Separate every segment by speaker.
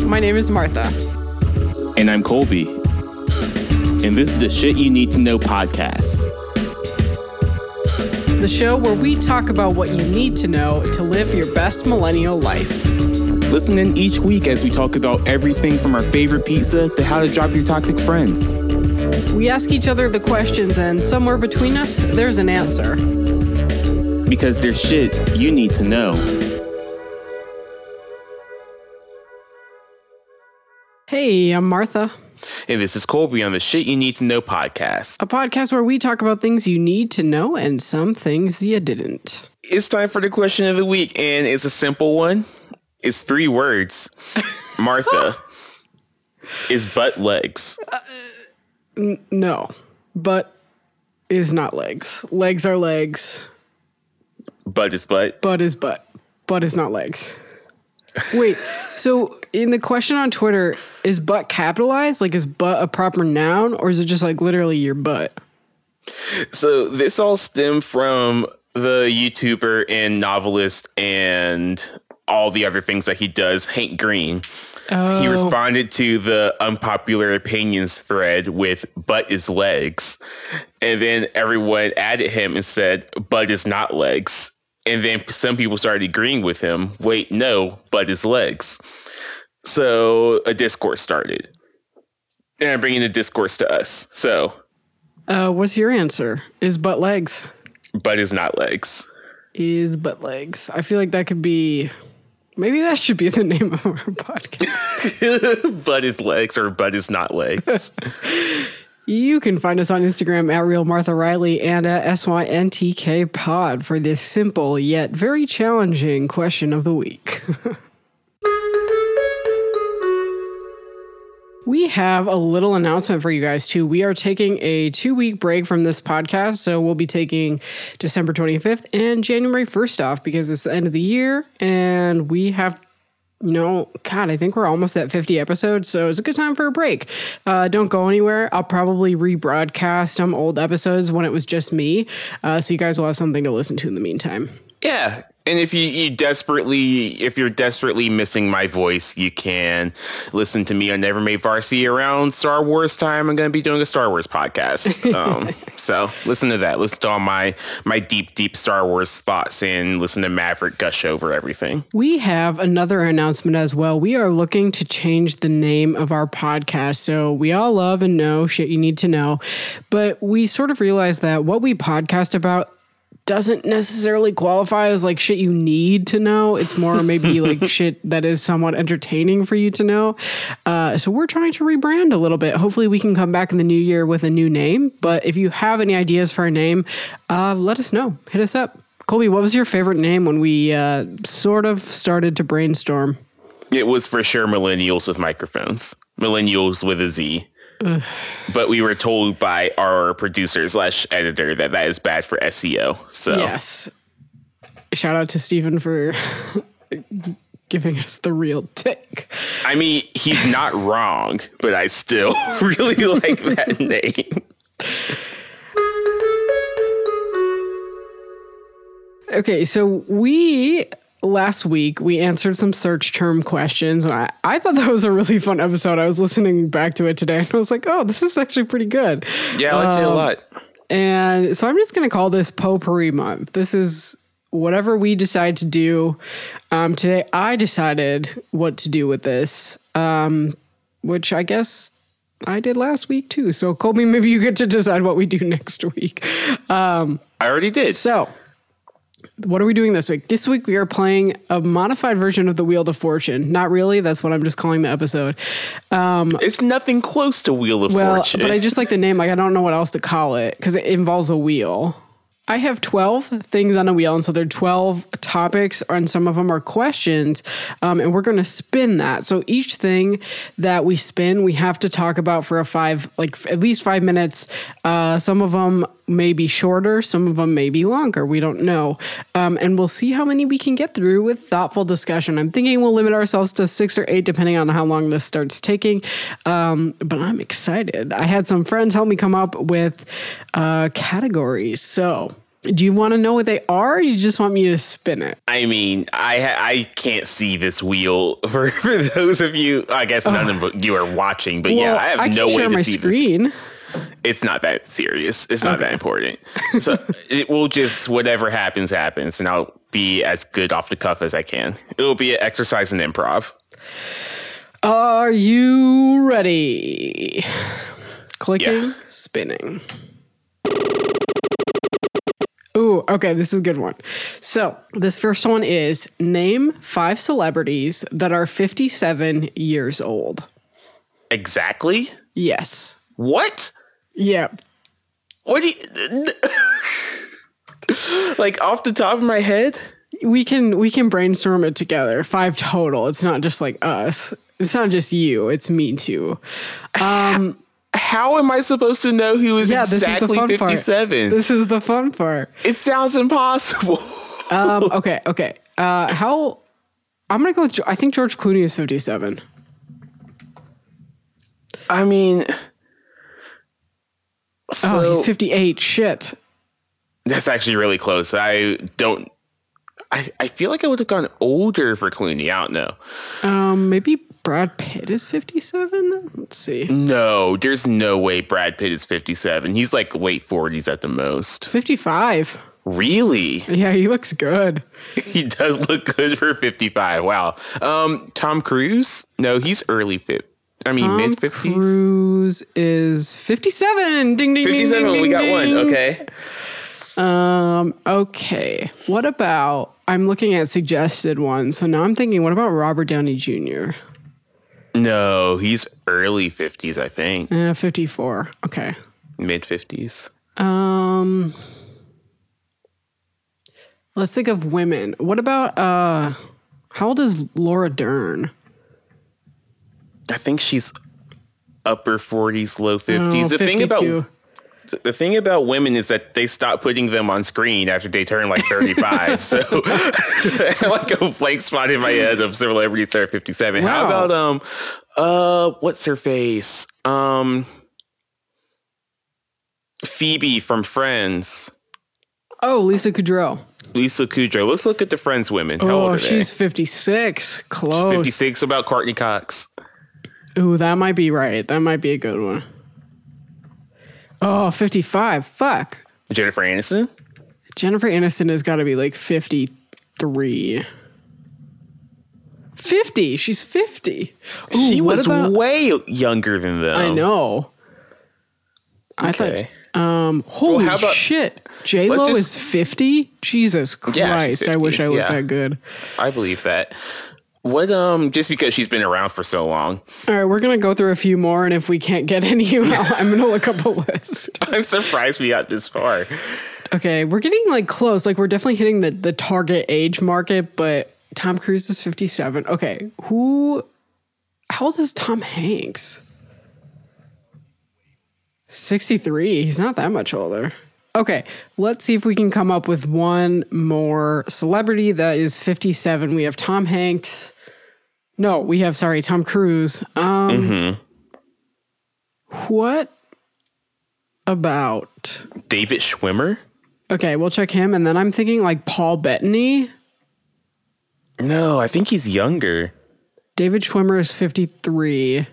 Speaker 1: My name is Martha.
Speaker 2: And I'm Colby. And this is the Shit You Need to Know podcast.
Speaker 1: The show where we talk about what you need to know to live your best millennial life.
Speaker 2: Listen in each week as we talk about everything from our favorite pizza to how to drop your toxic friends.
Speaker 1: We ask each other the questions, and somewhere between us, there's an answer.
Speaker 2: Because there's shit you need to know.
Speaker 1: Hey, I'm Martha.
Speaker 2: And this is Colby on the Shit You Need to Know podcast.
Speaker 1: A podcast where we talk about things you need to know and some things you didn't.
Speaker 2: It's time for the question of the week, and it's a simple one. It's 3 words. Martha, is butt legs?
Speaker 1: No, butt is not legs. Legs are legs.
Speaker 2: Butt is butt?
Speaker 1: Butt is butt. Butt is not legs. Wait, so in the question on Twitter, is butt capitalized? Like, is butt a proper noun, or is it just like literally your butt?
Speaker 2: So this all stemmed from the YouTuber and novelist and all the other things that he does, Hank Green.
Speaker 1: Oh.
Speaker 2: He responded to the unpopular opinions thread with butt is legs. And then everyone added him and said, butt is not legs. And then some people started agreeing with him. Wait, no, butt is legs. So a discourse started. And I'm bringing the discourse to us. So.
Speaker 1: What's your answer? Is butt legs?
Speaker 2: Butt is not legs.
Speaker 1: Is butt legs. I feel like that could be... Maybe that should be the name of our podcast.
Speaker 2: Butt is legs or butt is not legs.
Speaker 1: You can find us on Instagram at Real Martha Riley and at SYNTK Pod for this simple yet very challenging question of the week. We have a little announcement for you guys, too. We are taking a 2-week break from this podcast, so we'll be taking December 25th and January 1st off because it's the end of the year, and we have, I think we're almost at 50 episodes, so it's a good time for a break. Don't go anywhere. I'll probably rebroadcast some old episodes when it was just me, so you guys will have something to listen to in the meantime.
Speaker 2: Yeah. And if you're desperately missing my voice, you can listen to me on Never Made Varsity around Star Wars time. I'm going to be doing a Star Wars podcast. So listen to that. Listen to all my deep Star Wars thoughts and listen to Maverick gush over everything.
Speaker 1: We have another announcement as well. We are looking to change the name of our podcast. So we all love and know shit you need to know, but we sort of realized that what we podcast about doesn't necessarily qualify as like shit you need to know. It's more maybe like shit that is somewhat entertaining for you to know. So we're trying to rebrand a little bit. Hopefully we can come back in the new year with a new name. But if you have any ideas for a name, let us know. Hit us up. Colby, what was your favorite name when we sort of started to brainstorm?
Speaker 2: It was for sure Millennials with Microphones. Millennials with a Z. Ugh. But we were told by our producer/editor that is bad for SEO. So
Speaker 1: yes, shout out to Stephen for giving us the real take.
Speaker 2: I mean, he's not wrong, but I still really like that name.
Speaker 1: Okay, so last week, we answered some search term questions, and I thought that was a really fun episode. I was listening back to it today, and I was like, oh, this is actually pretty good.
Speaker 2: Yeah, I liked it a lot.
Speaker 1: And so I'm just going to call this Potpourri Month. This is whatever we decide to do. Today, I decided what to do with this, which I guess I did last week, too. So, Colby, maybe you get to decide what we do next week.
Speaker 2: I already did.
Speaker 1: So... what are we doing this week? This week we are playing a modified version of the Wheel of Fortune. Not really. That's what I'm just calling the episode.
Speaker 2: It's nothing close to Wheel of Fortune.
Speaker 1: But I just like the name. Like, I don't know what else to call it because it involves a wheel. I have 12 things on a wheel, and so there are 12 topics, and some of them are questions, and we're going to spin that. So each thing that we spin, we have to talk about for at least 5 minutes. Some of them may be shorter, some of them may be longer. We don't know. And we'll see how many we can get through with thoughtful discussion. I'm thinking we'll limit ourselves to 6 or 8, depending on how long this starts taking. But I'm excited. I had some friends help me come up with categories. So Do you want to know what they are, or you just want me to spin it?
Speaker 2: I mean, I can't see this wheel for those of you. I guess none of you are watching, but yeah, I have no way to see
Speaker 1: screen.
Speaker 2: This. It's not that serious. It's not that important. So it will just, whatever happens, and I'll be as good off the cuff as I can. It will be an exercise in improv.
Speaker 1: Are you ready? Clicking, spinning. Ooh, okay, this is a good one. So this first one is name 5 celebrities that are 57 years old.
Speaker 2: Exactly?
Speaker 1: Yes.
Speaker 2: What?
Speaker 1: Yeah.
Speaker 2: What do you... Like off the top of my head?
Speaker 1: We can brainstorm it together. 5 total. It's not just like us. It's not just you. It's me too.
Speaker 2: How am I supposed to know who is exactly 57?
Speaker 1: This is the fun part.
Speaker 2: It sounds impossible.
Speaker 1: Okay. How? I'm gonna go with. I think George Clooney is 57.
Speaker 2: I mean, so
Speaker 1: he's 58. Shit.
Speaker 2: That's actually really close. I feel like I would have gone older for Clooney. I don't know.
Speaker 1: Maybe Brad Pitt is 57? Let's see.
Speaker 2: No, there's no way Brad Pitt is 57. He's like late 40s at the most.
Speaker 1: 55.
Speaker 2: Really?
Speaker 1: Yeah, he looks good.
Speaker 2: He does look good for 55. Wow. Tom Cruise? No, he's early mid 50s.
Speaker 1: Tom Cruise is 57. Ding, ding,
Speaker 2: 57,
Speaker 1: ding, ding,
Speaker 2: we got
Speaker 1: ding.
Speaker 2: one. Okay.
Speaker 1: Okay. What about, I'm looking at suggested ones. So now I'm thinking, what about Robert Downey Jr.?
Speaker 2: No, he's early 50s, I think.
Speaker 1: 54. Okay.
Speaker 2: Mid 50s.
Speaker 1: Let's think of women. What about, how old is Laura Dern?
Speaker 2: I think she's upper 40s, low 50s. The thing about women is that they stop putting them on screen after they turn like 35. So like a blank spot in my head of celebrities that are 57. Wow. How about what's her face? Phoebe from Friends.
Speaker 1: Oh, Lisa Kudrow.
Speaker 2: Let's look at the Friends women. How old are they?
Speaker 1: She's 56. Close.
Speaker 2: 56. About Courtney Cox.
Speaker 1: Ooh, that might be right. That might be a good one. Oh, 55. Fuck.
Speaker 2: Jennifer Aniston?
Speaker 1: Jennifer Aniston has got to be like 53. 50. She's 50. Ooh,
Speaker 2: she was way younger than them.
Speaker 1: I know.
Speaker 2: Okay.
Speaker 1: I thought, holy shit. J-Lo is 50? Jesus Christ. Yeah, 50. I wish I looked that good.
Speaker 2: I believe that. What, just because she's been around for so long.
Speaker 1: All right, we're going to go through a few more, and if we can't get any, I'm going to look up a list.
Speaker 2: I'm surprised we got this far.
Speaker 1: Okay, we're getting, like, close. Like, we're definitely hitting the target age market, but Tom Cruise is 57. Okay, how old is Tom Hanks? 63. He's not that much older. Okay, let's see if we can come up with one more celebrity that is 57. We have Tom Hanks. No, we have, Tom Cruise. What about
Speaker 2: David Schwimmer?
Speaker 1: Okay, we'll check him. And then I'm thinking like Paul Bettany.
Speaker 2: No, I think he's younger.
Speaker 1: David Schwimmer is 53.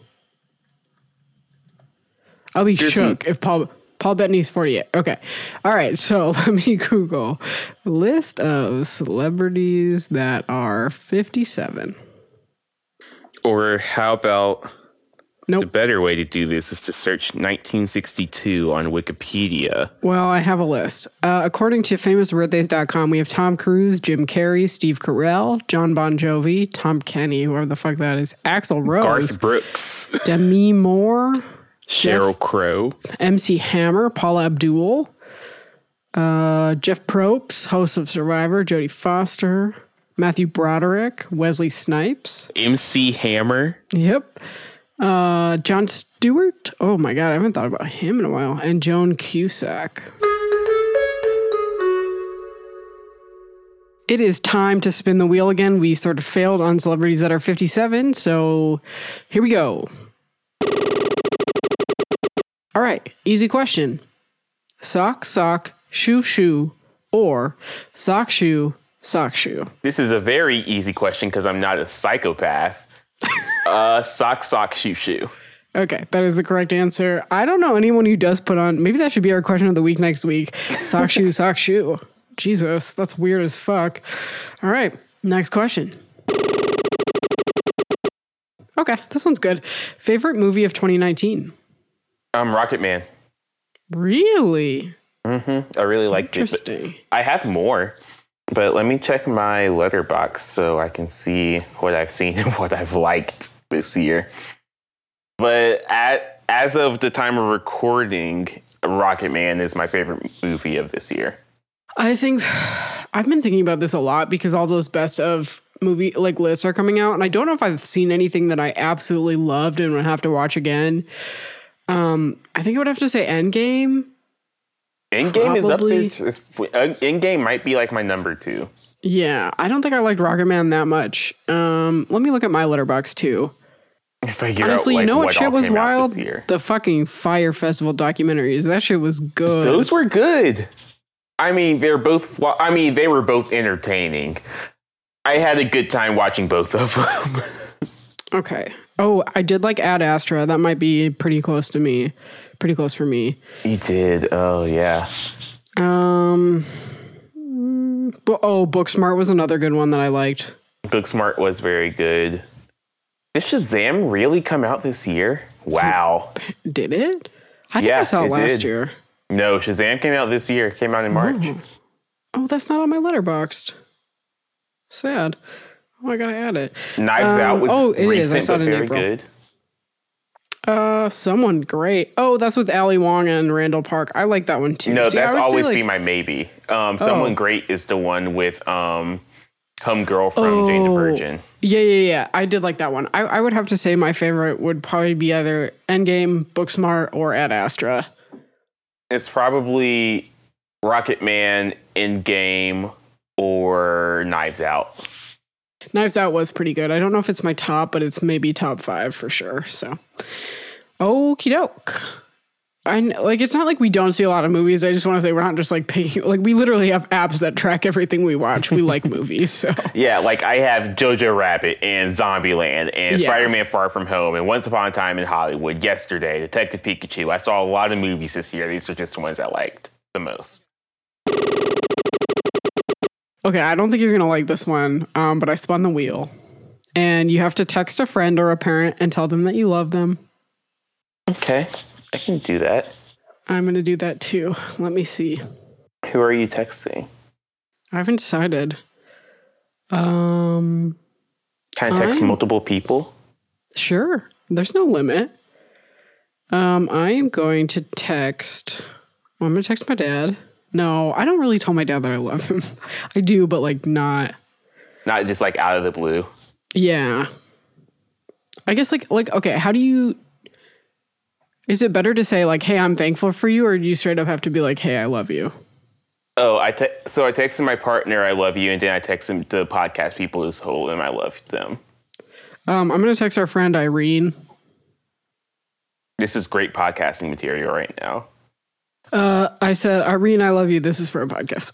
Speaker 1: I'll be shook if Paul Bettany's 48. Okay. All right. So let me Google list of celebrities that are 57.
Speaker 2: Or how about
Speaker 1: Nope.
Speaker 2: The better way to do this is to search 1962 on Wikipedia.
Speaker 1: Well, I have a list. According to famousbirthdays.com, we have Tom Cruise, Jim Carrey, Steve Carell, John Bon Jovi, Tom Kenny, whoever the fuck that is, Axl Rose,
Speaker 2: Garth Brooks,
Speaker 1: Demi Moore,
Speaker 2: Sheryl Crow,
Speaker 1: MC Hammer, Paula Abdul, Jeff Probst, host of Survivor, Jodie Foster, Matthew Broderick, Wesley Snipes,
Speaker 2: MC Hammer.
Speaker 1: Yep. Jon Stewart. Oh my God, I haven't thought about him in a while. And Joan Cusack. It is time to spin the wheel again. We sort of failed on celebrities that are 57, so here we go. All right, easy question. Sock, sock, shoe, shoe, or sock shoe, sock shoe?
Speaker 2: This is a very easy question because I'm not a psychopath. Sock, shoe, shoe.
Speaker 1: Okay, that is the correct answer. I don't know anyone who does put on, maybe that should be our question of the week next week. Sock shoe, sock shoe. Jesus, that's weird as fuck. All right, next question. Okay, this one's good. Favorite movie of 2019?
Speaker 2: Rocket Man.
Speaker 1: Really?
Speaker 2: I really liked it.
Speaker 1: Interesting.
Speaker 2: I have more, but let me check my letterbox so I can see what I've seen and what I've liked this year. But as of the time of recording, Rocket Man is my favorite movie of this year.
Speaker 1: I think I've been thinking about this a lot because all those best of movie like lists are coming out, and I don't know if I've seen anything that I absolutely loved and would have to watch again. I think I would have to say Endgame.
Speaker 2: Endgame is up there. Endgame might be like my number 2.
Speaker 1: Yeah, I don't think I liked Rocket Man that much. Let me look at my letterbox too. Honestly, you know what shit was wild? The fucking Fire Festival documentaries. That shit was good.
Speaker 2: Those were good. I mean, they were both entertaining. I had a good time watching both of them.
Speaker 1: Okay. Oh, I did like Ad Astra. That might be pretty close to me. Pretty close for me.
Speaker 2: You did? Oh, yeah.
Speaker 1: Booksmart was another good one that I liked.
Speaker 2: Booksmart was very good. Did Shazam really come out this year? Wow.
Speaker 1: Did it? I think I saw it last year.
Speaker 2: No, Shazam came out this year. It came out in March.
Speaker 1: Oh, that's not on my letterboxd. Sad. Oh, I gotta add it.
Speaker 2: Knives Out was recent,
Speaker 1: I saw it in
Speaker 2: very
Speaker 1: April.
Speaker 2: good.
Speaker 1: Someone great. Oh, that's with Ali Wong and Randall Park. I like that one too.
Speaker 2: No, that's always be my maybe. Someone Great is the one with Homegirl from Jane the Virgin.
Speaker 1: Yeah. I did like that one. I would have to say my favorite would probably be either Endgame, Booksmart, or Ad Astra.
Speaker 2: It's probably Rocket Man, Endgame, or Knives Out.
Speaker 1: Knives Out was pretty good. I don't know if it's my top, but it's maybe top 5 for sure. So, okie doke. It's not like we don't see a lot of movies. I just want to say we're not just like picking. Like, we literally have apps that track everything we watch. We like movies, so
Speaker 2: yeah. Like, I have Jojo Rabbit and Zombieland and Spider-Man: Far From Home and Once Upon a Time in Hollywood. Yesterday, Detective Pikachu. I saw a lot of movies this year. These are just the ones I liked the most.
Speaker 1: Okay, I don't think you're gonna like this one, but I spun the wheel, and you have to text a friend or a parent and tell them that you love them.
Speaker 2: Okay, I can do that.
Speaker 1: I'm gonna do that too. Let me see.
Speaker 2: Who are you texting?
Speaker 1: I haven't decided.
Speaker 2: Can I text multiple people?
Speaker 1: Sure. There's no limit. I am going to text. Well, I'm gonna text my dad. No, I don't really tell my dad that I love him. I do, but like not
Speaker 2: just like out of the blue.
Speaker 1: Yeah. I guess like okay, how do you? Is it better to say like, "Hey, I'm thankful for you," or do you straight up have to be like, "Hey, I love you"?
Speaker 2: Oh, so I texted my partner, "I love you," and then I texted the podcast people as whole, and I love them.
Speaker 1: I'm gonna text our friend Irene.
Speaker 2: This is great podcasting material right now.
Speaker 1: I said, Irene, I love you. This is for a podcast.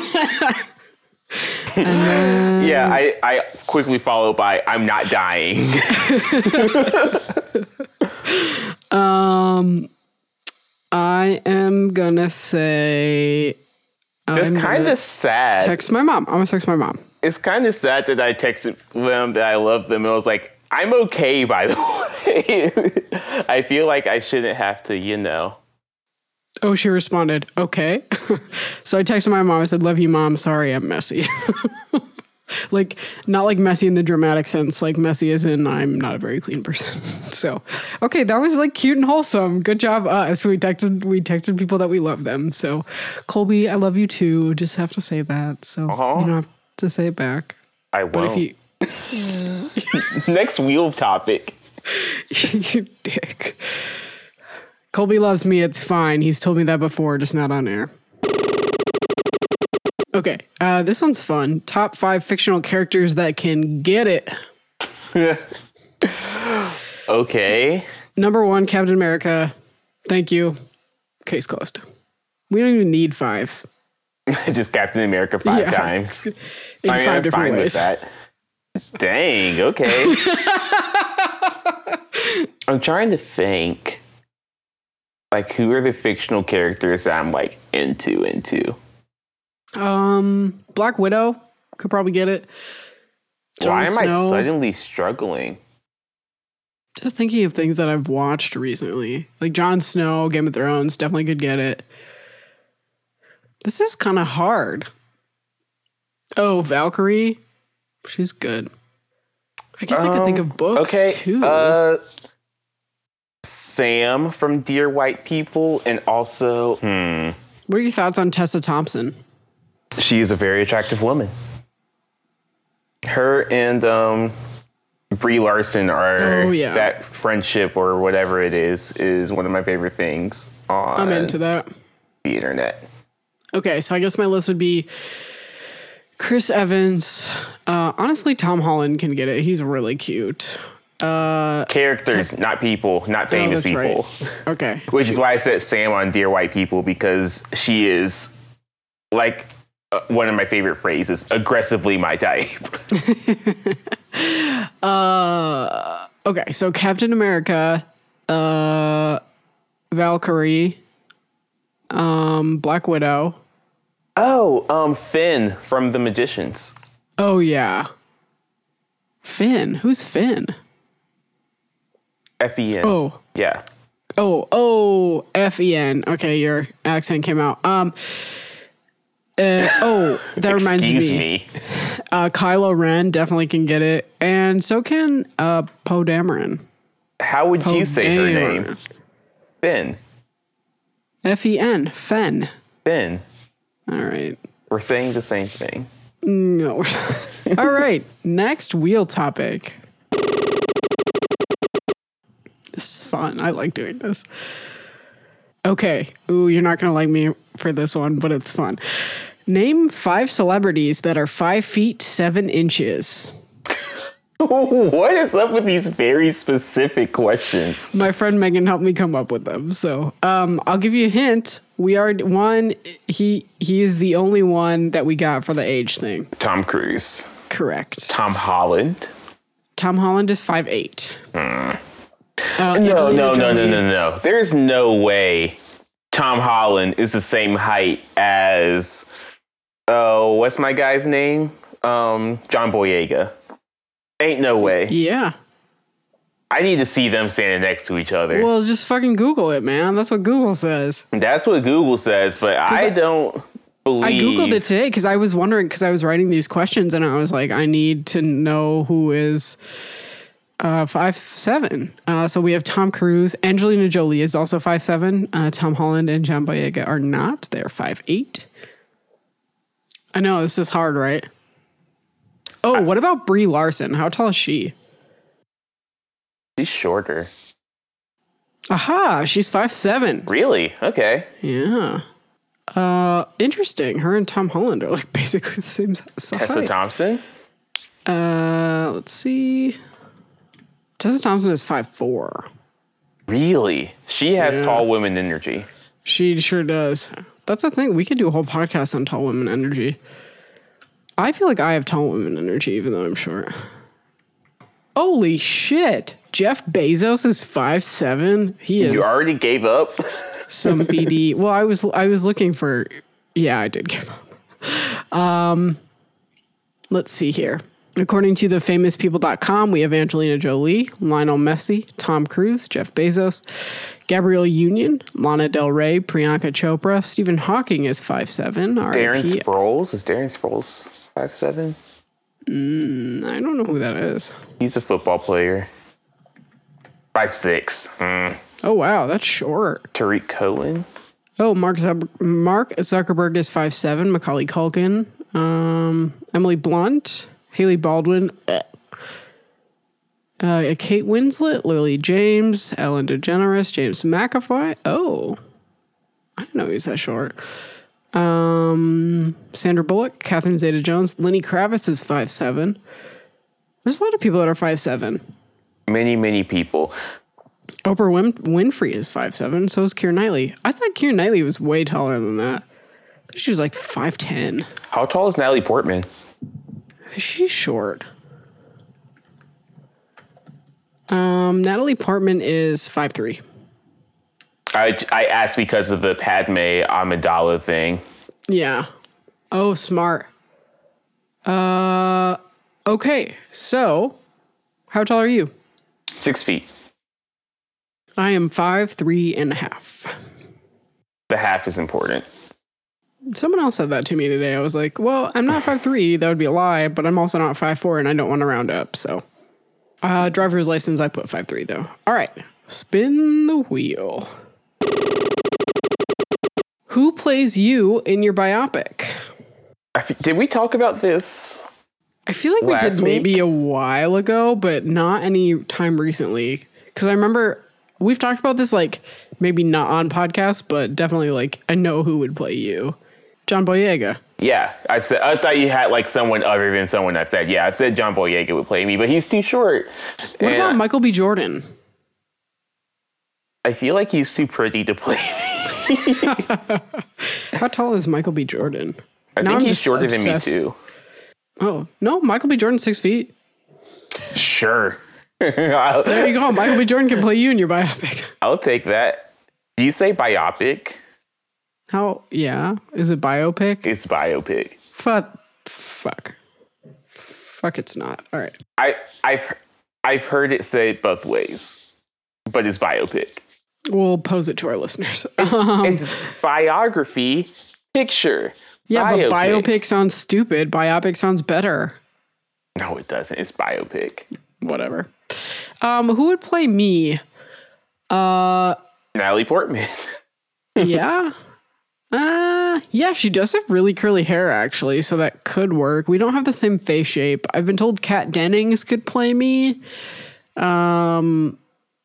Speaker 1: And then,
Speaker 2: yeah, I quickly followed by, I'm not dying.
Speaker 1: I am gonna say.
Speaker 2: It's kind of sad.
Speaker 1: Text my mom. I'm gonna text my mom.
Speaker 2: It's kind of sad that I texted them that I love them. And I was like, I'm okay, by the way. I feel like I shouldn't have to,
Speaker 1: Oh, she responded, okay. So I texted my mom. I said, love you, Mom. Sorry, I'm messy. Like, not like messy in the dramatic sense, like messy as in I'm not a very clean person. So, okay, that was like cute and wholesome. Good job, us. We texted people that we love them. So, Colby, I love you too. Just have to say that. So, you don't have to say it back.
Speaker 2: I won't.
Speaker 1: But if you...
Speaker 2: Next wheel topic.
Speaker 1: You dick. Colby loves me. It's fine. He's told me that before, just not on air. Okay, this one's fun. Top 5 fictional characters that can get it.
Speaker 2: Okay.
Speaker 1: Number 1, Captain America. Thank you. Case closed. We don't even need 5.
Speaker 2: Just Captain America 5 times.
Speaker 1: In 5 different ways.
Speaker 2: With that. Dang, okay. I'm trying to think, like, who are the fictional characters that I'm, like, into?
Speaker 1: Black Widow could probably get it.
Speaker 2: Why am I suddenly struggling?
Speaker 1: Just thinking of things that I've watched recently. Like Jon Snow, Game of Thrones, definitely could get it. This is kind of hard. Oh, Valkyrie. She's good. I guess I could think of books too.
Speaker 2: Sam from Dear White People, and also...
Speaker 1: What are your thoughts on Tessa Thompson?
Speaker 2: She is a very attractive woman. Her and Brie Larson are that friendship or whatever it is one of my favorite things on
Speaker 1: I'm into that.
Speaker 2: The internet. Okay,
Speaker 1: so I guess my list would be Chris Evans. Honestly, Tom Holland can get it. He's really cute.
Speaker 2: Characters, not people, not famous people.
Speaker 1: Right. Okay.
Speaker 2: Which is why I said Sam on Dear White People, because she is like one of my favorite phrases, aggressively my type.
Speaker 1: Okay, so Captain America, Valkyrie, Black Widow.
Speaker 2: Oh, Finn from The Magicians.
Speaker 1: Oh, yeah. Finn? Who's Finn?
Speaker 2: F-E-N.
Speaker 1: Oh.
Speaker 2: Yeah.
Speaker 1: Oh, F-E-N. Okay, your accent came out. That reminds me.
Speaker 2: Excuse me.
Speaker 1: Kylo Ren definitely can get it. And so can Poe Dameron.
Speaker 2: How would you say her name? Finn.
Speaker 1: F-E-N. Fen.
Speaker 2: Finn.
Speaker 1: All right.
Speaker 2: We're saying the same thing.
Speaker 1: No. All right. Next wheel topic. This is fun. I like doing this. Okay. Ooh, you're not going to like me for this one, but it's fun. Name 5 celebrities that are 5 feet 7 inches.
Speaker 2: What is up with these very specific questions?
Speaker 1: My friend Megan helped me come up with them. So I'll give you a hint. We are one. He is the only one that we got for the age thing.
Speaker 2: Tom Cruise.
Speaker 1: Correct.
Speaker 2: Tom Holland.
Speaker 1: Tom Holland is 5'8".
Speaker 2: No. There's no way Tom Holland is the same height as, what's my guy's name? John Boyega. Ain't no way.
Speaker 1: Yeah.
Speaker 2: I need to see them standing next to each other.
Speaker 1: Well, just fucking Google it, man. That's what Google says.
Speaker 2: That's what Google says, but I don't believe...
Speaker 1: I Googled it today because I was wondering, because I was writing these questions and I was like, I need to know who is 5'7". So we have Tom Cruise. Angelina Jolie is also 5'7". Tom Holland and John Boyega are not. They're 5'8". I know, this is hard, right? Oh, what about Brie Larson? How tall is she?
Speaker 2: She's shorter.
Speaker 1: Aha, she's 5'7".
Speaker 2: Really? Okay.
Speaker 1: Yeah. Interesting. Her and Tom Holland are like basically the same size.
Speaker 2: Tessa Thompson?
Speaker 1: Let's see. Tessa Thompson is 5'4".
Speaker 2: Really? She has tall women energy.
Speaker 1: She sure does. That's the thing. We could do a whole podcast on tall women energy. I feel like I have tall women energy, even though I'm short. Holy shit. Jeff Bezos is 5'7". He is.
Speaker 2: You already gave up?
Speaker 1: Some BD. Well, I was looking for. Yeah, I did give up. Let's see here. According to thefamouspeople.com, we have Angelina Jolie, Lionel Messi, Tom Cruise, Jeff Bezos, Gabrielle Union, Lana Del Rey, Priyanka Chopra, Stephen Hawking is 5'7".
Speaker 2: Darren Sproles? Is Darren Sproles 5'7"?
Speaker 1: I don't know who that is.
Speaker 2: He's a football player. 5'6".
Speaker 1: Oh, wow. That's short.
Speaker 2: Tariq Cohen.
Speaker 1: Oh, Mark Zuckerberg is 5'7". Macaulay Culkin. Emily Blunt. Haley Baldwin. Kate Winslet. Lily James. Ellen DeGeneres. James McAvoy. Oh. I didn't know he was that short. Sandra Bullock. Catherine Zeta-Jones. Lenny Kravitz is 5'7". There's a lot of people that are 5'7".
Speaker 2: Many people. Oprah
Speaker 1: Winfrey is 5'7". So is Keira Knightley. I thought Keira Knightley was way taller than that. She was like 5'10".
Speaker 2: How tall is Natalie Portman?
Speaker 1: She's short. Natalie Portman is 5'3".
Speaker 2: I asked because of the Padme Amidala thing.
Speaker 1: Yeah. Oh, smart. Okay. So, how tall are you?
Speaker 2: 6 feet.
Speaker 1: I am 5'3.5".
Speaker 2: The half is important.
Speaker 1: Someone else said that to me today. I was like, well, I'm not 5'3". That would be a lie, but I'm also not 5'4", and I don't want to round up. So, driver's license, I put 5'3", though. All right. Spin the wheel. Who plays you in your biopic?
Speaker 2: Did we talk about this?
Speaker 1: I feel like we did maybe a while ago, but not any time recently. Because I remember we've talked about this, like, maybe not on podcast, but definitely, like, I know who would play you. John Boyega.
Speaker 2: Yeah, I thought you had, like, someone other than someone I've said. Yeah, I've said John Boyega would play me, but he's too short.
Speaker 1: What about Michael B. Jordan?
Speaker 2: I feel like he's too pretty to play me.
Speaker 1: How tall is Michael B. Jordan?
Speaker 2: I think he's shorter than me, too.
Speaker 1: Oh, no, Michael B. Jordan's 6 feet.
Speaker 2: Sure.
Speaker 1: There you go. Michael B. Jordan can play you in your biopic.
Speaker 2: I'll take that. Do you say biopic?
Speaker 1: How? Yeah. Is it biopic?
Speaker 2: It's biopic.
Speaker 1: Fuck, it's not. All right.
Speaker 2: I've heard it said both ways, but it's biopic.
Speaker 1: We'll pose it to our listeners.
Speaker 2: It's biography picture.
Speaker 1: Yeah, biopic. But biopic sounds stupid. Biopic sounds better.
Speaker 2: No, it doesn't. It's biopic.
Speaker 1: Whatever. Who would play me?
Speaker 2: Natalie Portman.
Speaker 1: Yeah. Yeah, she does have really curly hair, actually, so that could work. We don't have the same face shape. I've been told Kat Dennings could play me.
Speaker 2: You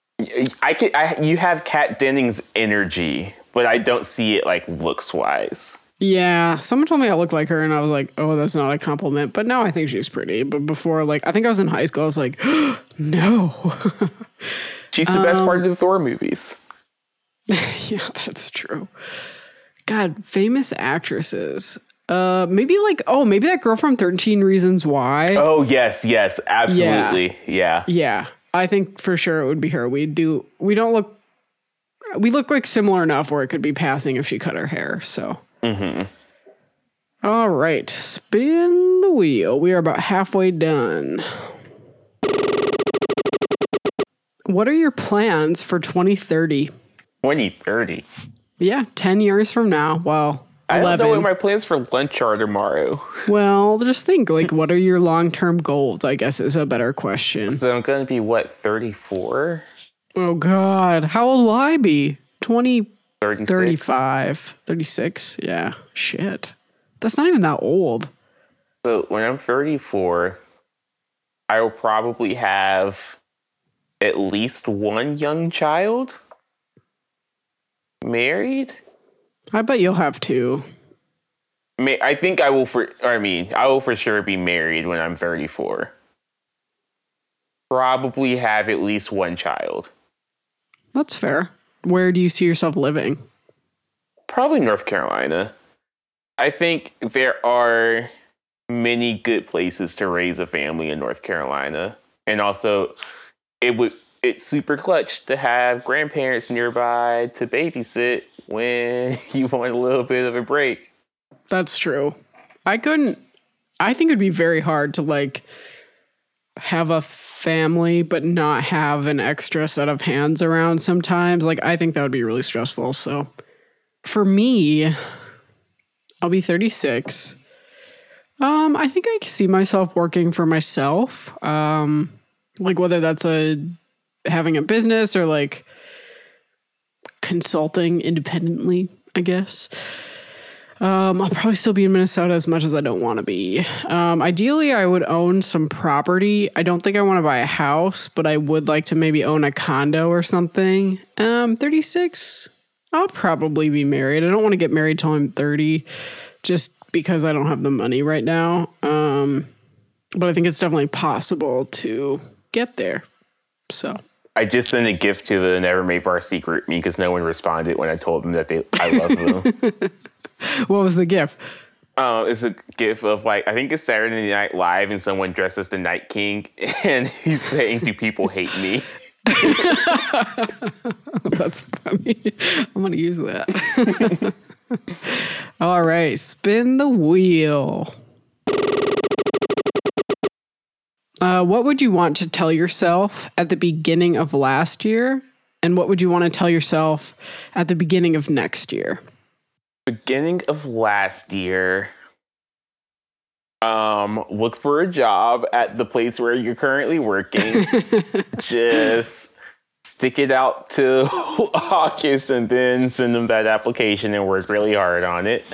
Speaker 2: have Kat Dennings' energy, but I don't see it, like, looks-wise.
Speaker 1: Yeah, someone told me I looked like her, and I was like, oh, that's not a compliment. But now I think she's pretty. But before, like, I think I was in high school, I was like, no.
Speaker 2: She's the best part of the Thor movies.
Speaker 1: Yeah, that's true. God, famous actresses. Maybe that girl from 13 Reasons Why.
Speaker 2: Oh, yes, absolutely. Yeah.
Speaker 1: Yeah. I think for sure it would be her. We look like similar enough where it could be passing if she cut her hair, so. Mm-hmm. All right, spin the wheel. We are about halfway done. What are your plans for 2030?
Speaker 2: 2030?
Speaker 1: Yeah, 10 years from now. Well, 11.
Speaker 2: I don't know what my plans for lunch are tomorrow.
Speaker 1: Well, just think, like, what are your long-term goals, I guess is a better question.
Speaker 2: So I'm going to be, 34?
Speaker 1: Oh, God. How old will I be? 20...
Speaker 2: 36?
Speaker 1: 35, 36. Yeah. Shit. That's not even that old.
Speaker 2: So when I'm 34, I will probably have at least one young child married.
Speaker 1: I bet you'll have two.
Speaker 2: I think I will for sure be married when I'm 34. Probably have at least one child.
Speaker 1: That's fair. Where do you see yourself living?
Speaker 2: Probably North Carolina. I think there are many good places to raise a family in North Carolina. And also, it's super clutch to have grandparents nearby to babysit when you want a little bit of a break.
Speaker 1: That's true. I think it'd be very hard to, like, have a family but not have an extra set of hands around sometimes. Like, I think that would be really stressful. So for me, I'll be 36. I think I can see myself working for myself. Like, whether that's having a business or, like, consulting independently, I guess. I'll probably still be in Minnesota as much as I don't want to be. Ideally, I would own some property. I don't think I want to buy a house, but I would like to maybe own a condo or something. 36, I'll probably be married. I don't want to get married till I'm 30, just because I don't have the money right now. But I think it's definitely possible to get there. So
Speaker 2: I just sent a gift to the Never Made Varsity group me because no one responded when I told them that I love them.
Speaker 1: What was the gift?
Speaker 2: It's a gif of I think it's Saturday Night Live and someone dressed as the Night King and he's saying, "Do people hate me?"
Speaker 1: That's funny. I'm going to use that. All right. Spin the wheel. What would you want to tell yourself at the beginning of last year? And what would you want to tell yourself at the beginning of next year?
Speaker 2: Beginning of last year, look for a job at the place where you're currently working. Just stick it out to August and then send them that application and work really hard on it.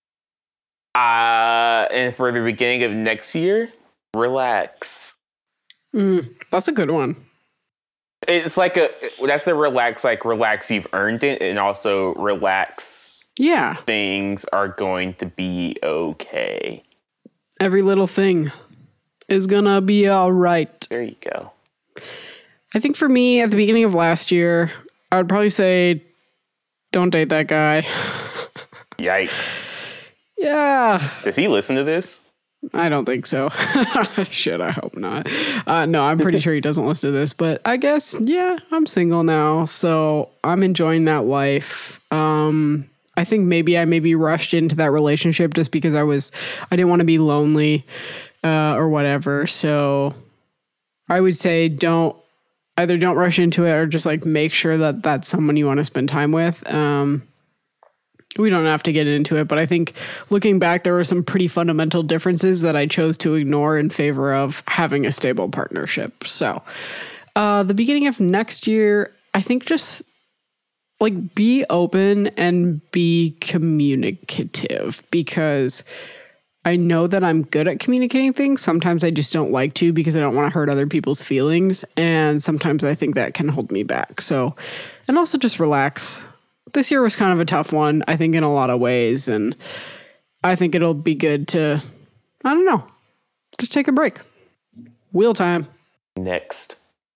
Speaker 2: And for the beginning of next year, relax.
Speaker 1: That's a good one.
Speaker 2: It's that's a relax, relax, you've earned it, and also relax.
Speaker 1: Yeah.
Speaker 2: Things are going to be okay.
Speaker 1: Every little thing is gonna be all right.
Speaker 2: There you go.
Speaker 1: I think for me, at the beginning of last year, I would probably say, don't date that guy.
Speaker 2: Yikes.
Speaker 1: Yeah.
Speaker 2: Does he listen to this?
Speaker 1: I don't think so. Shit, I hope not. No, I'm pretty sure he doesn't listen to this, but I guess, yeah, I'm single now, so I'm enjoying that life. I think maybe I rushed into that relationship just because I didn't want to be lonely, or whatever. So I would say don't rush into it or just make sure that that's someone you want to spend time with. We don't have to get into it, but I think looking back, there were some pretty fundamental differences that I chose to ignore in favor of having a stable partnership. So, the beginning of next year, I think just be open and be communicative, because I know that I'm good at communicating things. Sometimes I just don't like to because I don't want to hurt other people's feelings. And sometimes I think that can hold me back. So, and also just relax. This year was kind of a tough one, I think, in a lot of ways. And I think it'll be good to, I don't know, just take a break. Wheel time.
Speaker 2: Next.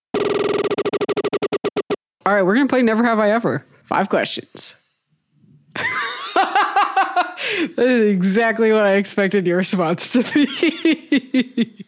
Speaker 1: All right, we're going to play Never Have I Ever. 5 questions. That is exactly what I expected your response to be.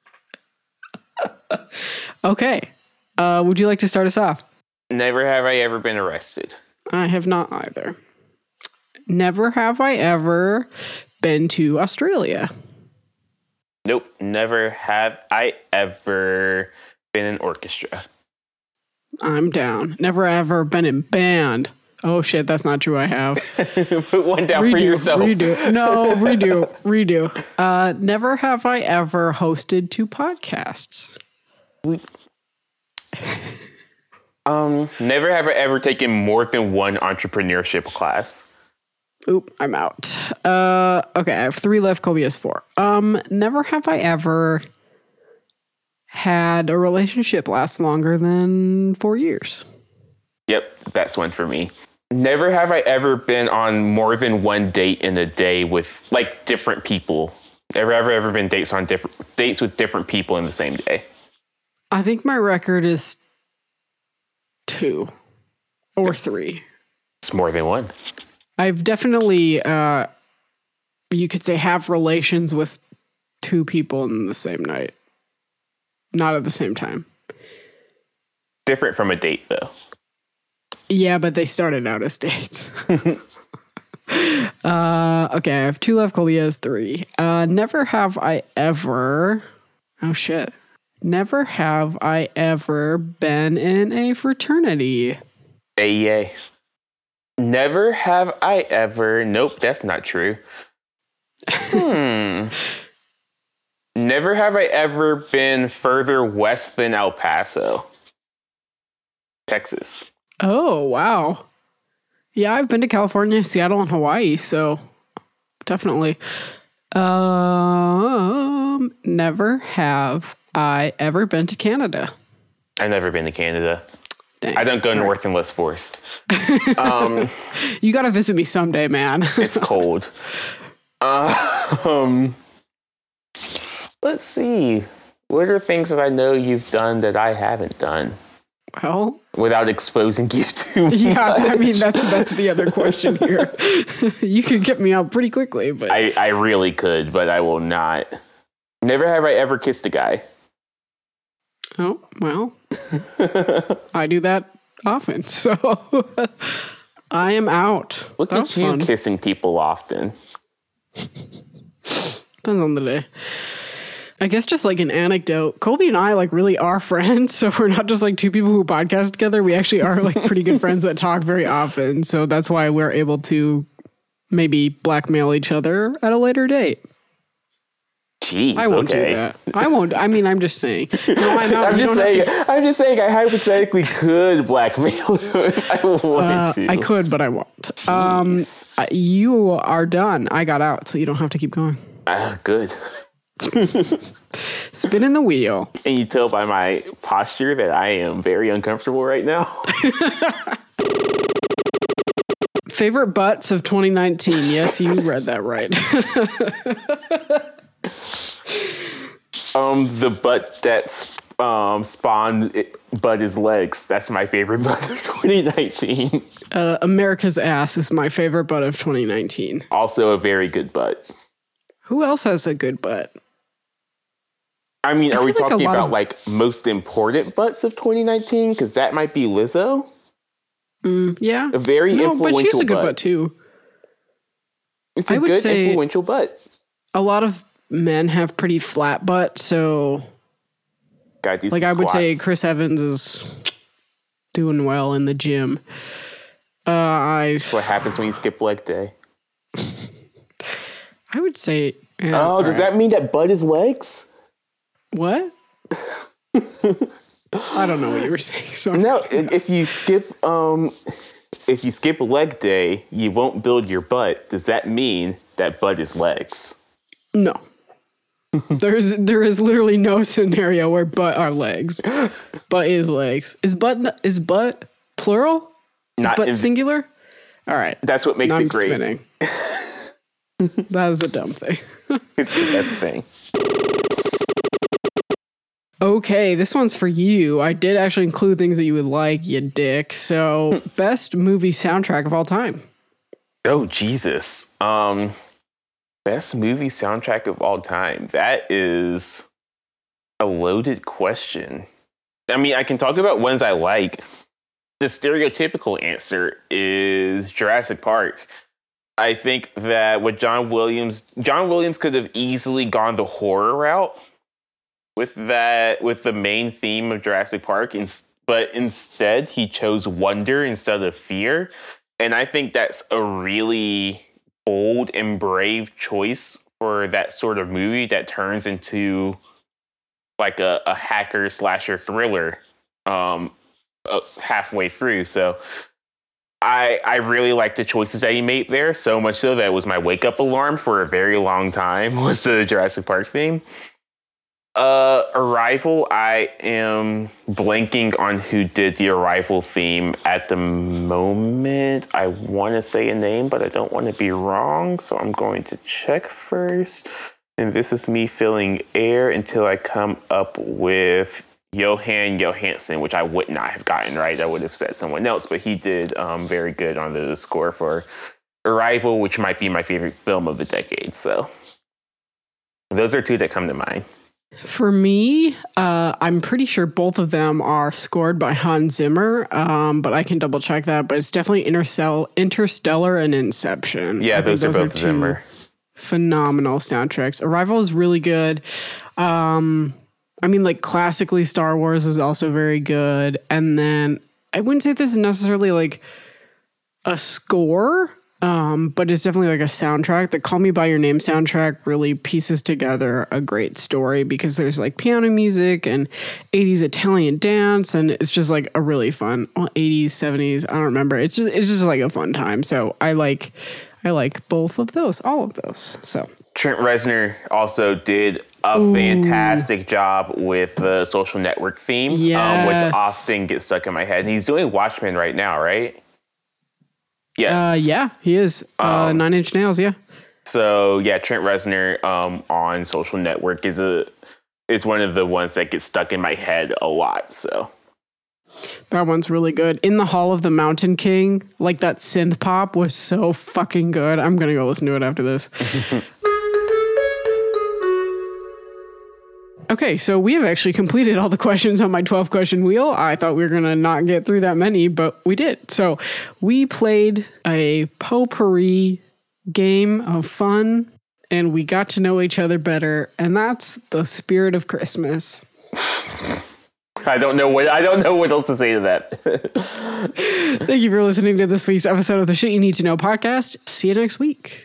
Speaker 1: Okay. Would you like to start us off?
Speaker 2: Never have I ever been arrested.
Speaker 1: I have not either. Never have I ever been to Australia.
Speaker 2: Nope. Never have I ever been in orchestra.
Speaker 1: I'm down. Never ever been in band. Oh shit, that's not true. I have.
Speaker 2: Put one down for yourself.
Speaker 1: Redo. No, redo. Never have I ever hosted 2 podcasts.
Speaker 2: Never have I ever taken more than one entrepreneurship class.
Speaker 1: Oop, I'm out. Okay, I have 3 left. Colby has 4. Never have I ever had a relationship last longer than 4 years.
Speaker 2: Yep, that's one for me. Never have I ever been on more than one date in a day with different people. Never have I ever been dates with different people in the same day.
Speaker 1: I think my record is 2 or 3.
Speaker 2: It's more than one.
Speaker 1: I've definitely, you could say, have relations with 2 people in the same night. Not at the same time.
Speaker 2: Different from a date, though.
Speaker 1: Yeah, but they started out as dates. Okay, I have 2 left. Colby has 3. Never have I ever... Oh, shit. Never have I ever been in a fraternity.
Speaker 2: AEA. Never have I ever... Nope, that's not true. Never have I ever been further west than El Paso, Texas.
Speaker 1: Oh, wow. Yeah, I've been to California, Seattle, and Hawaii, so definitely. Never have I ever been to Canada.
Speaker 2: I've never been to Canada.
Speaker 1: Dang.
Speaker 2: I don't go north unless forced.
Speaker 1: You got to visit me someday, man.
Speaker 2: It's cold. Let's see. What are things that I know you've done that I haven't done?
Speaker 1: Well,
Speaker 2: without exposing you too much.
Speaker 1: yeah, I mean, that's the other question here. You could get me out pretty quickly, but
Speaker 2: I really could, but I will not. Never have I ever kissed a guy.
Speaker 1: oh, well, I do that often, so I am out.
Speaker 2: Look
Speaker 1: That
Speaker 2: at
Speaker 1: was
Speaker 2: you
Speaker 1: fun.
Speaker 2: kissing people often.
Speaker 1: Depends on the day. I guess just like an anecdote, Colby and I like really are friends. So we're not just like two people who podcast together. We actually are like pretty good friends that talk very often. So that's why we're able to maybe blackmail each other at a later date.
Speaker 2: Jeez,
Speaker 1: I won't
Speaker 2: okay.
Speaker 1: do that. I won't. I mean, I'm just saying. No, I'm out.
Speaker 2: I'm
Speaker 1: You
Speaker 2: just
Speaker 1: don't have
Speaker 2: saying. I'm just saying. I hypothetically could blackmail you if I wanted to.
Speaker 1: I could, but I won't.
Speaker 2: Jeez.
Speaker 1: You are done. I got out, so you don't have to keep going.
Speaker 2: Good.
Speaker 1: Spinning the wheel.
Speaker 2: Can you tell by my posture that I am very uncomfortable right now?
Speaker 1: Favorite butts of 2019. Yes, you read that right.
Speaker 2: The butt that's spawned butt is legs. That's my favorite butt of 2019.
Speaker 1: America's ass is my favorite butt of 2019.
Speaker 2: Also a very good butt.
Speaker 1: Who else has a good butt?
Speaker 2: I mean, are we
Speaker 1: feel like a
Speaker 2: talking
Speaker 1: lot
Speaker 2: about
Speaker 1: of-
Speaker 2: like most important butts of 2019? Because that might be Lizzo.
Speaker 1: Yeah.
Speaker 2: A very
Speaker 1: No,
Speaker 2: influential
Speaker 1: but she has a good
Speaker 2: butt.
Speaker 1: butt too.
Speaker 2: It's a
Speaker 1: I would
Speaker 2: good
Speaker 1: say-
Speaker 2: influential butt.
Speaker 1: A lot of men have pretty flat butts, so
Speaker 2: Gotta do
Speaker 1: like
Speaker 2: some
Speaker 1: I would say
Speaker 2: squats.
Speaker 1: Chris Evans is doing well in the gym.
Speaker 2: That's what happens when you skip leg day.
Speaker 1: I would say
Speaker 2: Oh, does that mean that butt is legs?
Speaker 1: what? I don't know what you were saying. So
Speaker 2: No, if you skip leg day, you won't build your butt. Does that mean that butt is legs?
Speaker 1: no. there is literally no scenario where butt are legs. Butt is legs. Is butt plural?
Speaker 2: Not
Speaker 1: Butt
Speaker 2: in-
Speaker 1: singular? All right.
Speaker 2: That's what makes
Speaker 1: I'm
Speaker 2: it great.
Speaker 1: spinning. That is a dumb thing.
Speaker 2: It's the best thing.
Speaker 1: Okay, this one's for you. I did actually include things that you would like, you dick. So, best movie soundtrack of all time.
Speaker 2: Oh Jesus. Best movie soundtrack of all time. That is a loaded question. I mean, I can talk about ones I like. The stereotypical answer is Jurassic Park. I think that with John Williams could have easily gone the horror route with the main theme of Jurassic Park, but instead he chose wonder instead of fear. And I think that's a really bold and brave choice for that sort of movie that turns into like a hacker slasher thriller halfway through. So I really like the choices that he made there, so much so that it was my wake up alarm for a very long time was the Jurassic Park theme. Arrival, I am blanking on who did the Arrival theme at the moment. I want to say a name, but I don't want to be wrong, so I'm going to check first. And this is me filling air until I come up with Johan Johansson, which I would not have gotten right. I would have said someone else, but he did very good on the score for Arrival, which might be my favorite film of the decade. So those are two that come to mind.
Speaker 1: For me, I'm pretty sure both of them are scored by Hans Zimmer, but I can double check that. But it's definitely Interstellar and Inception.
Speaker 2: Yeah,
Speaker 1: I think
Speaker 2: those are both
Speaker 1: two
Speaker 2: Zimmer.
Speaker 1: phenomenal soundtracks. Arrival is really good. I mean, like classically, Star Wars is also very good. And then I wouldn't say this is necessarily like a score, but it's definitely like a soundtrack. The Call Me By Your Name soundtrack really pieces together a great story because there's like piano music and 80s Italian dance, and it's just like a really fun 80s, 70s. I don't remember. It's just like a fun time. So I like both of those, all of those. So
Speaker 2: Trent Reznor also did a fantastic job with the Social Network theme, which
Speaker 1: Yes.
Speaker 2: often gets stuck in my head. And he's doing Watchmen right now, right? Yes.
Speaker 1: yeah, he is. 9 Inch Nails, yeah.
Speaker 2: So yeah, Trent Reznor on Social Network is one of the ones that gets stuck in my head a lot. So
Speaker 1: That one's really good. In the Hall of the Mountain King, like that synth pop was so fucking good. I'm going to go listen to it after this. Okay, so we have actually completed all the questions on my 12-question wheel. I thought we were going to not get through that many, but we did. So we played a potpourri game of fun, and we got to know each other better, and that's the spirit of Christmas.
Speaker 2: I don't know what else to say to that.
Speaker 1: Thank you for listening to this week's episode of the Shit You Need to Know podcast. See you next week.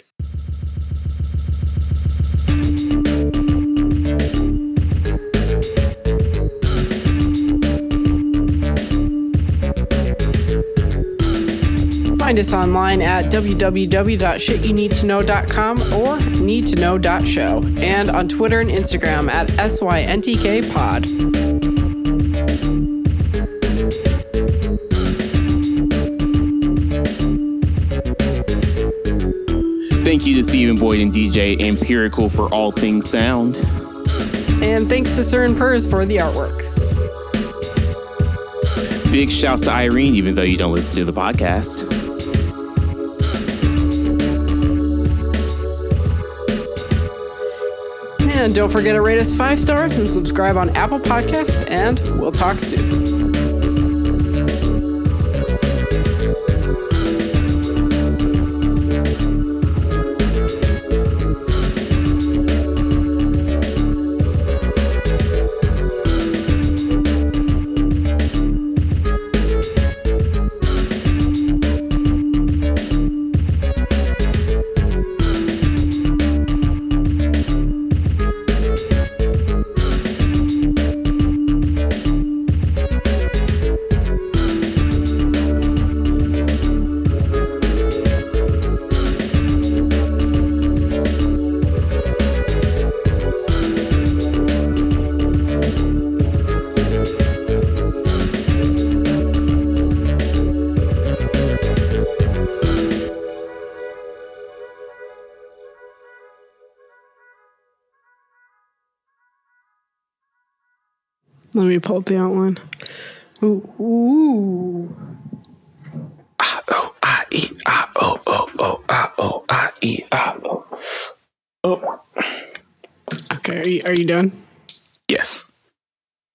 Speaker 1: Find us online at www.shityouniedtoknow.com or needtoknow.show, and on Twitter and Instagram at SYNTKpod.
Speaker 2: Thank you to Stephen Boyd and DJ Empirical for all things sound.
Speaker 1: And thanks to Sir and Purrs for the artwork.
Speaker 2: Big shouts to Irene, even though you don't listen to the podcast.
Speaker 1: And don't forget to rate us 5 stars and subscribe on Apple Podcasts, and we'll talk soon. Let me pull up the outline. Ooh. Okay, are you done?